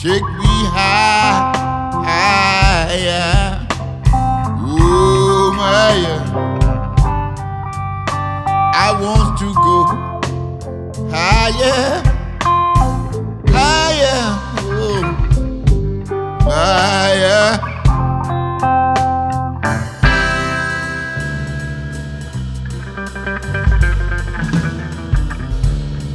take me higher. Oh my, I want to go higher.